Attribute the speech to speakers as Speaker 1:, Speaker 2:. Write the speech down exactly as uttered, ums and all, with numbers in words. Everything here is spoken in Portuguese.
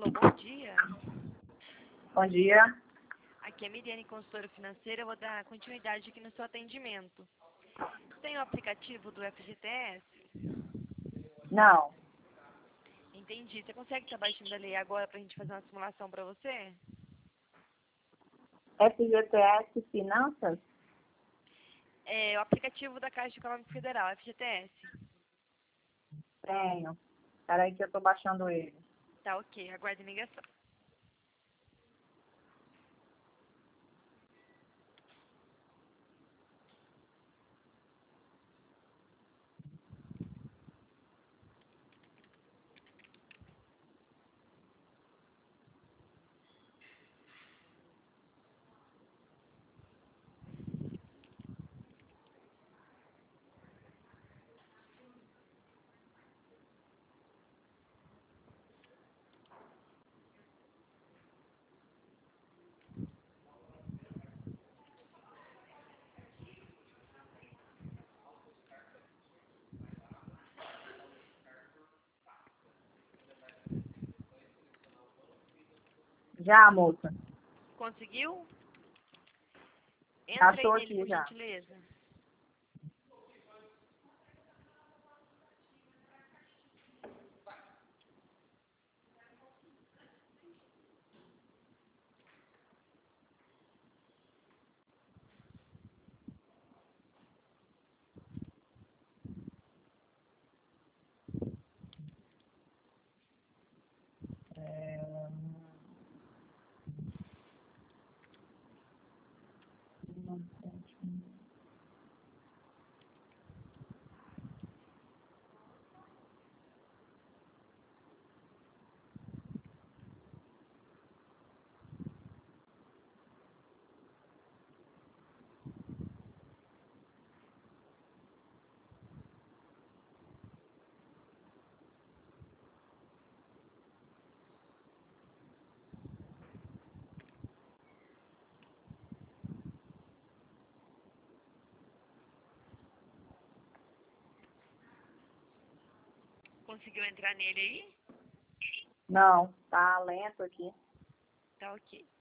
Speaker 1: Alô, bom dia.
Speaker 2: Bom dia.
Speaker 1: Aqui é a Miriane, consultora financeira. Eu vou dar continuidade aqui no seu atendimento. Tem o aplicativo do F G T S?
Speaker 2: Não.
Speaker 1: Entendi. Você consegue estar baixando ali agora para a gente fazer uma simulação para você?
Speaker 2: F G T S Finanças?
Speaker 1: É o aplicativo da Caixa Econômica Federal, F G T S.
Speaker 2: Tenho. Espera aí que eu estou baixando ele.
Speaker 1: Tá ok, aguarde a ligação.
Speaker 2: Já, moça.
Speaker 1: Conseguiu? Entra aí
Speaker 2: Achou
Speaker 1: nele,
Speaker 2: aqui
Speaker 1: por
Speaker 2: já.
Speaker 1: gentileza.
Speaker 2: É...
Speaker 1: Conseguiu entrar nele aí?
Speaker 2: Não, tá lento aqui.
Speaker 1: Tá ok.